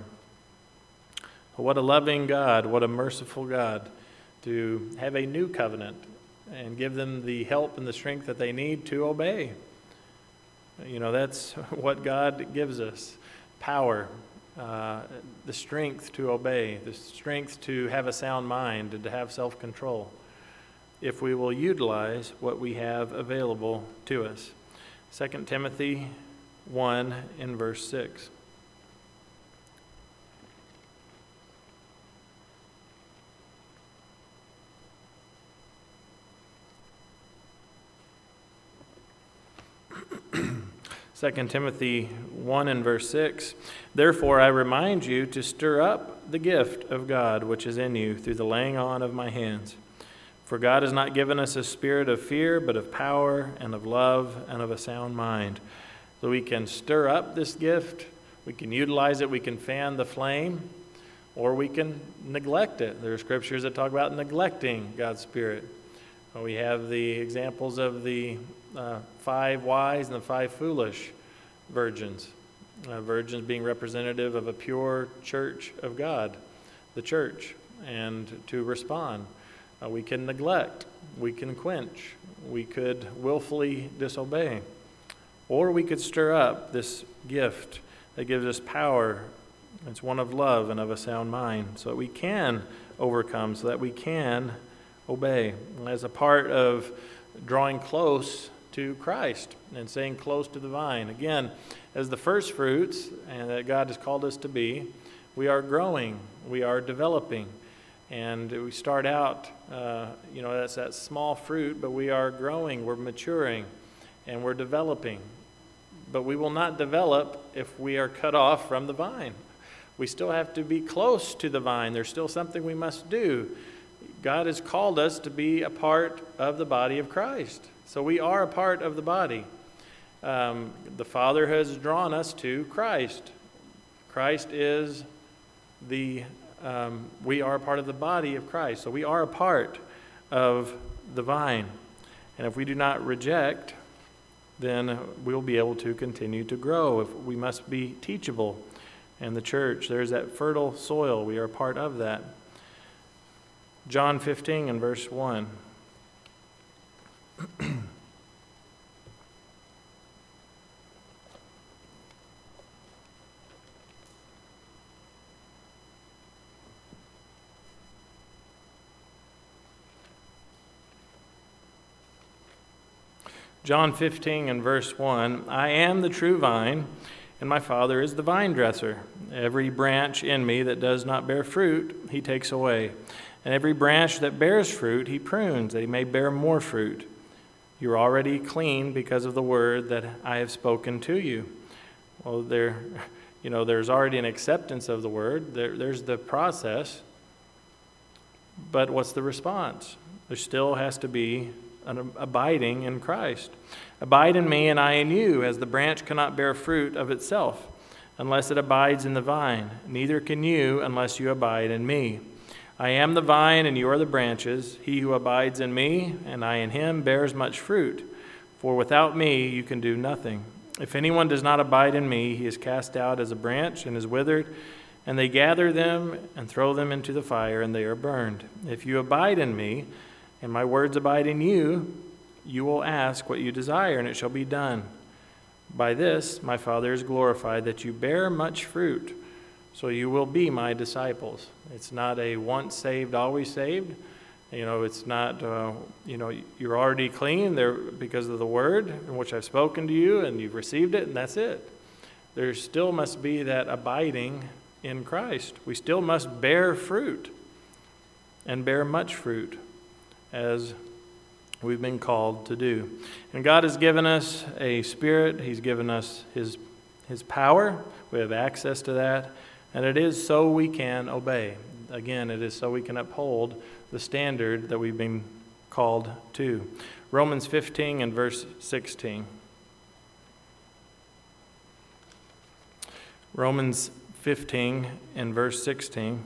What a loving God, what a merciful God, to have a new covenant and give them the help and the strength that they need to obey. That's what God gives us. Power, the strength to obey, the strength to have a sound mind and to have self-control, if we will utilize what we have available to us. 2 Timothy 1 in verse 6. Second Timothy 1 and verse 6, Therefore I remind you to stir up the gift of God which is in you through the laying on of my hands. For God has not given us a spirit of fear, but of power and of love and of a sound mind. So we can stir up this gift, we can utilize it, we can fan the flame, or we can neglect it. There are scriptures that talk about neglecting God's Spirit. We have the examples of the 5 wise and the 5 foolish virgins. Virgins being representative of a pure church of God, the church. And to respond, we can neglect, we can quench, we could willfully disobey. Or we could stir up this gift that gives us power. It's one of love and of a sound mind, so that we can overcome, so that we can obey. As a part of drawing close to Christ and staying close to the vine. Again, as the first fruits, and that God has called us to be, we are growing, we are developing. And we start out, that's that small fruit, but we are growing, we're maturing, and we're developing. But we will not develop if we are cut off from the vine. We still have to be close to the vine. There's still something we must do. God has called us to be a part of the body of Christ. So we are a part of the body. The Father has drawn us to Christ. Christ is we are a part of the body of Christ. So we are a part of the vine. And if we do not reject, then we'll be able to continue to grow. We must be teachable. And the church, there's that fertile soil. We are a part of that. John 15 and verse 1. John 15 and verse 1, I am the true vine, and my Father is the vine dresser. Every branch in me that does not bear fruit, he takes away. And every branch that bears fruit, he prunes, that he may bear more fruit. You are already clean because of the word that I have spoken to you. Well, there's already an acceptance of the word. There's the process. But what's the response? There still has to be an abiding in Christ. Abide in me and I in you, as the branch cannot bear fruit of itself unless it abides in the vine. Neither can you unless you abide in me. I am the vine, and you are the branches. He who abides in me, and I in him, bears much fruit. For without me you can do nothing. If anyone does not abide in me, he is cast out as a branch and is withered, and they gather them and throw them into the fire, and they are burned. If you abide in me, and my words abide in you, you will ask what you desire, and it shall be done. By this my Father is glorified, that you bear much fruit, so you will be my disciples. It's not a once saved, always saved. It's not, you're already clean there because of the word in which I've spoken to you, and you've received it, and that's it. There still must be that abiding in Christ. We still must bear fruit, and bear much fruit, as we've been called to do. And God has given us a spirit. He's given us his power. We have access to that. And it is so we can obey. Again, it is so we can uphold the standard that we've been called to. Romans 15 and verse 16. Romans 15 and verse 16.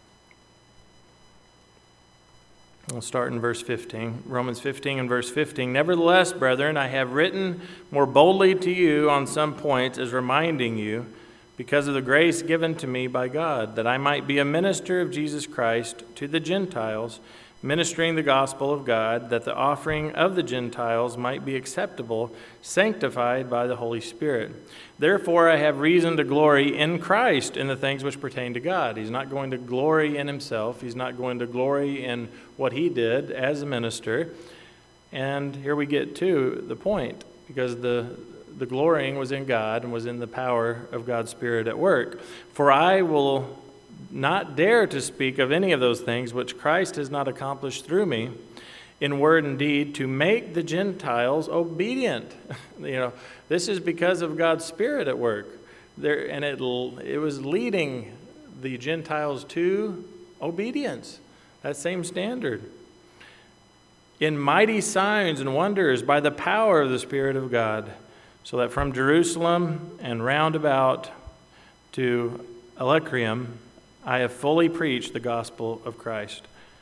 We'll start in verse 15. Romans 15 and verse 15. Nevertheless, brethren, I have written more boldly to you on some points, as reminding you, because of the grace given to me by God, that I might be a minister of Jesus Christ to the Gentiles, ministering the gospel of God, that the offering of the Gentiles might be acceptable, sanctified by the Holy Spirit. Therefore I have reason to glory in Christ in the things which pertain to God. He's not going to glory in himself. He's not going to glory in what he did as a minister. And here we get to the point, because the glorying was in God and was in the power of God's Spirit at work. For I will not dare to speak of any of those things which Christ has not accomplished through me, in word and deed, to make the Gentiles obedient. This is because of God's Spirit at work. And it was leading the Gentiles to obedience, that same standard. In mighty signs and wonders by the power of the Spirit of God, so that from Jerusalem and round about to Illyricum, I have fully preached the gospel of Christ.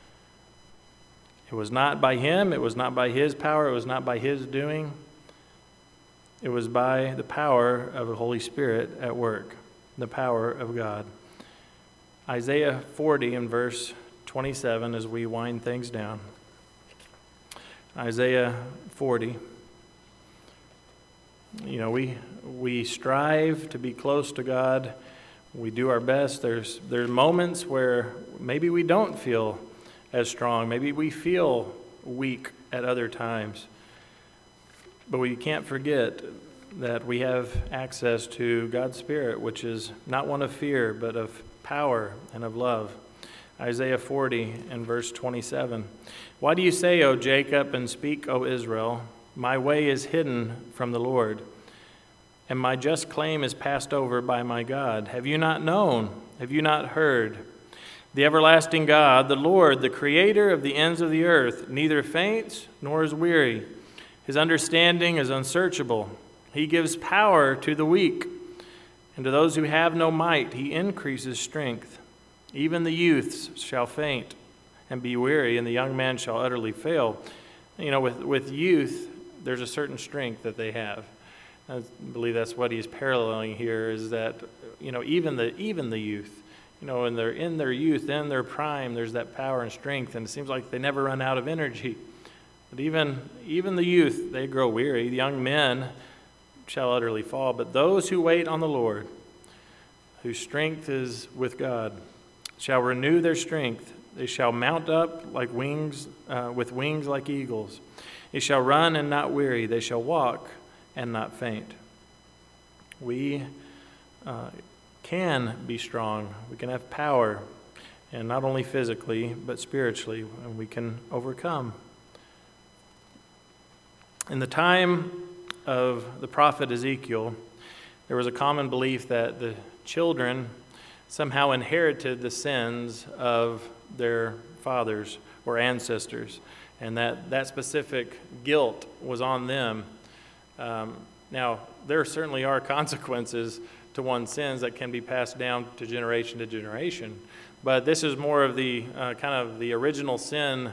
It was not by him, it was not by his power, it was not by his doing. It was by the power of the Holy Spirit at work, the power of God. Isaiah 40 and verse 27 as we wind things down. Isaiah 40. We strive to be close to God. We do our best. There's moments where maybe we don't feel as strong. Maybe we feel weak at other times. But we can't forget that we have access to God's Spirit, which is not one of fear, but of power and of love. Isaiah 40 and verse 27. Why do you say, O Jacob, and speak, O Israel, my way is hidden from the Lord, and my just claim is passed over by my God? Have you not known? Have you not heard? The everlasting God, the Lord, the creator of the ends of the earth, neither faints nor is weary. His understanding is unsearchable. He gives power to the weak, and to those who have no might he increases strength. Even the youths shall faint and be weary, and the young man shall utterly fail. With youth, there's a certain strength that they have. I believe that's what he's paralleling here, is that, even the youth, when they're in their youth, in their prime, there's that power and strength, and it seems like they never run out of energy. But even the youth, they grow weary. The young men shall utterly fall. But those who wait on the Lord, whose strength is with God, shall renew their strength. They shall mount up like wings, with wings like eagles. They shall run and not weary. They shall walk and not faint. We can be strong. We can have power, and not only physically, but spiritually, and we can overcome. In the time of the prophet Ezekiel, there was a common belief that the children somehow inherited the sins of their fathers or ancestors, and that specific guilt was on them. Now, there certainly are consequences to one's sins that can be passed down to generation, but this is more of the kind of the original sin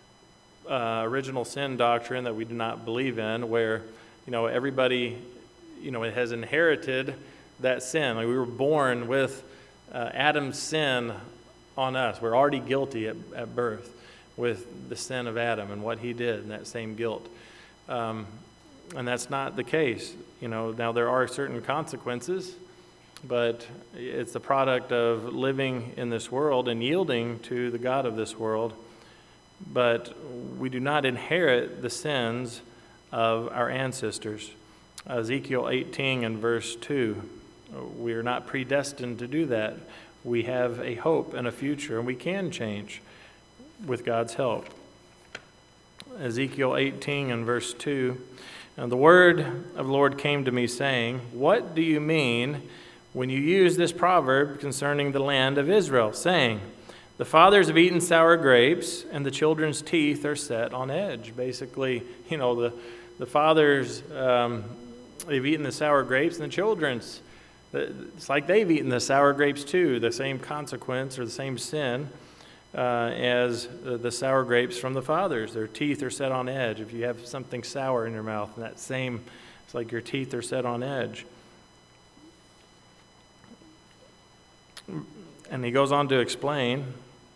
doctrine that we do not believe in, where everybody has inherited that sin. Like we were born with Adam's sin on us. We're already guilty at birth with the sin of Adam and what he did and that same guilt. And that's not the case. Now there are certain consequences, but it's the product of living in this world and yielding to the God of this world. But we do not inherit the sins of our ancestors. Ezekiel 18 and verse 2, we are not predestined to do that. We have a hope and a future, and we can change with God's help. Ezekiel 18 and verse 2, and the word of the Lord came to me, saying, what do you mean when you use this proverb concerning the land of Israel, saying, the fathers have eaten sour grapes, and the children's teeth are set on edge? Basically, the fathers, they've eaten the sour grapes, and the children's, it's like they've eaten the sour grapes too, the same consequence or the same sin as the sour grapes from the fathers. Their teeth are set on edge. If you have something sour in your mouth, and it's like your teeth are set on edge. And he goes on to explain,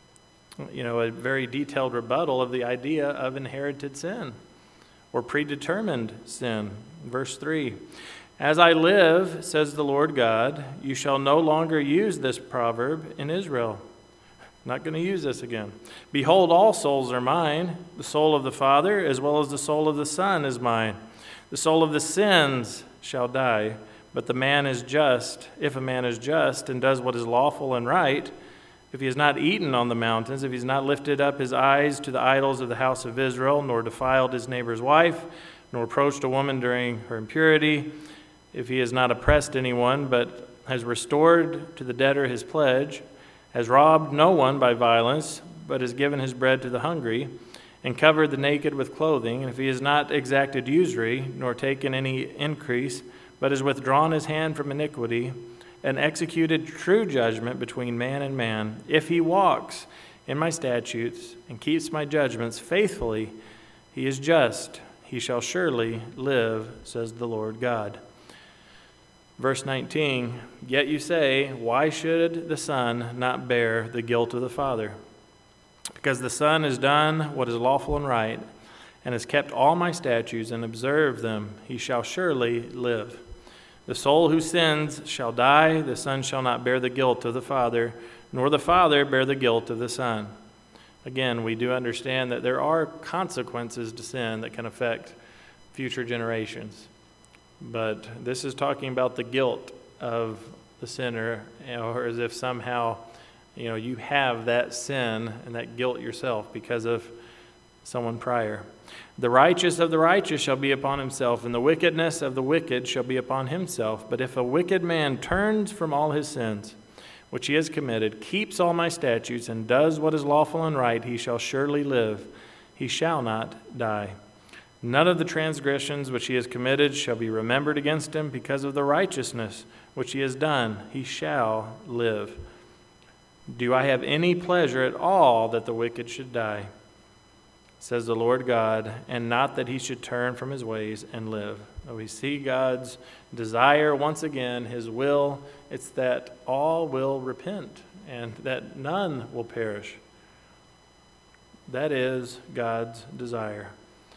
a very detailed rebuttal of the idea of inherited sin or predetermined sin. Verse 3, as I live, says the Lord God, you shall no longer use this proverb in Israel. Not going to use this again. Behold, all souls are mine. The soul of the Father as well as the soul of the Son is mine. The soul of the sins shall die. But the man is just, if a man is just and does what is lawful and right, if he has not eaten on the mountains, if he has not lifted up his eyes to the idols of the house of Israel, nor defiled his neighbor's wife, nor approached a woman during her impurity, if he has not oppressed anyone, but has restored to the debtor his pledge, has robbed no one by violence, but has given his bread to the hungry, and covered the naked with clothing, and if he has not exacted usury, nor taken any increase, but has withdrawn his hand from iniquity, and executed true judgment between man and man, if he walks in my statutes and keeps my judgments faithfully, he is just, he shall surely live, says the Lord God. Verse 19, yet you say, why should the Son not bear the guilt of the Father? Because the Son has done what is lawful and right, and has kept all my statutes and observed them, he shall surely live. The soul who sins shall die, the Son shall not bear the guilt of the Father, nor the Father bear the guilt of the Son. Again, we do understand that there are consequences to sin that can affect future generations. But this is talking about the guilt of the sinner, or as if somehow, you have that sin and that guilt yourself because of someone prior. The righteous of the righteous shall be upon himself, and the wickedness of the wicked shall be upon himself. But if a wicked man turns from all his sins, which he has committed, keeps all my statutes, and does what is lawful and right, he shall surely live. He shall not die. None of the transgressions which he has committed shall be remembered against him. Because of the righteousness which he has done, he shall live. Do I have any pleasure at all that the wicked should die? Says the Lord God, and not that he should turn from his ways and live. We see God's desire once again, his will. It's that all will repent and that none will perish. That is God's desire.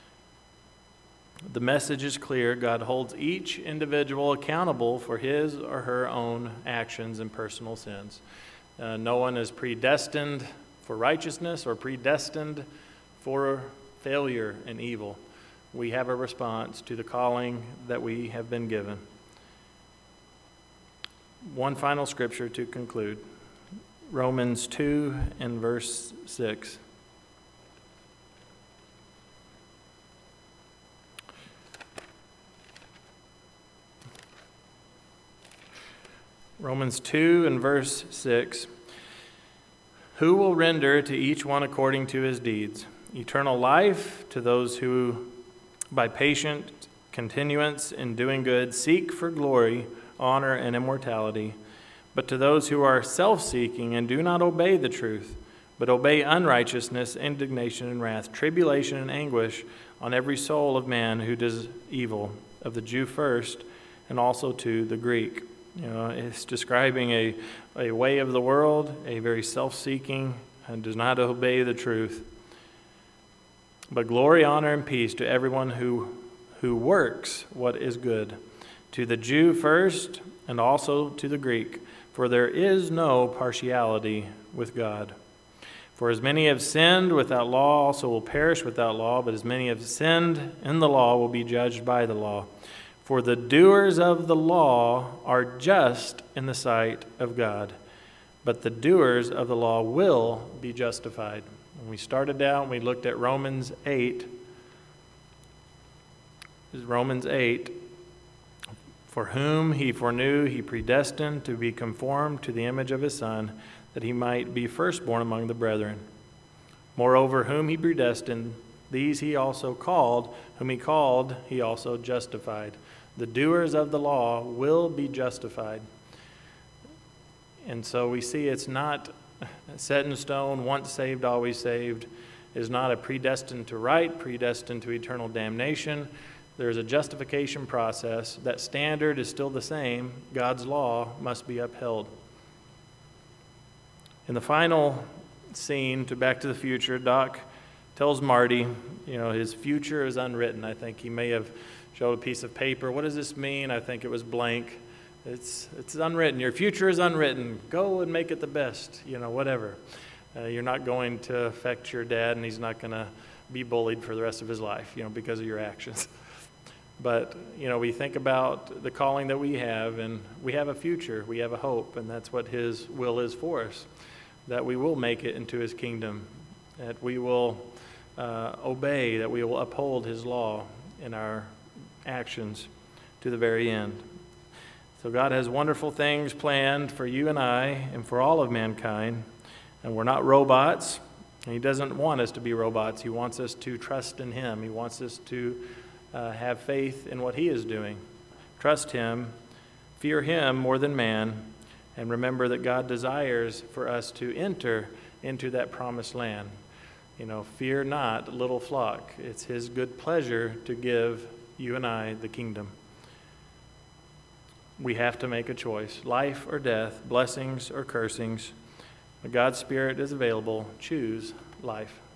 The message is clear. God holds each individual accountable for his or her own actions and personal sins. No one is predestined for righteousness or predestined for failure and evil. We have a response to the calling that we have been given. One final scripture to conclude. Romans 2 and verse 6. Romans 2 and verse 6. Who will render to each one according to his deeds? Eternal life to those who by patient continuance in doing good, seek for glory, honor, and immortality. But to those who are self-seeking and do not obey the truth, but obey unrighteousness, indignation, and wrath, tribulation and anguish on every soul of man who does evil, of the Jew first, and also to the Greek. It's describing a way of the world, a very self-seeking, and does not obey the truth. But glory, honor, and peace to everyone who works what is good, to the Jew first, and also to the Greek. For there is no partiality with God. For as many have sinned without law also will perish without law, but as many have sinned in the law will be judged by the law. For the doers of the law are just in the sight of God, but the doers of the law will be justified. When we started out, we looked at Romans 8. This is Romans 8. For whom he foreknew, he predestined to be conformed to the image of his Son, that he might be firstborn among the brethren. Moreover, whom he predestined, these he also called. Whom he called, he also justified. The doers of the law will be justified. And so we see it's not set in stone, once saved, always saved. It is not a predestined to right, predestined to eternal damnation. There's a justification process. That standard is still the same. God's law must be upheld. In the final scene to Back to the Future, Doc tells Marty, his future is unwritten. I think he may have showed a piece of paper. What does this mean? I think it was blank. It's unwritten. Your future is unwritten. Go and make it the best, whatever. You're not going to affect your dad, and he's not going to be bullied for the rest of his life, because of your actions. But, we think about the calling that we have, and we have a future, we have a hope, and that's what his will is for us, that we will make it into his kingdom, that we will obey, that we will uphold his law in our actions to the very end. So God has wonderful things planned for you and I and for all of mankind, and we're not robots, and he doesn't want us to be robots. He wants us to trust in him. He wants us to have faith in what he is doing. Trust him, fear him more than man, and remember that God desires for us to enter into that promised land. Fear not, little flock. It's his good pleasure to give you and I the kingdom. We have to make a choice, life or death, blessings or cursings. But God's Spirit is available. Choose life.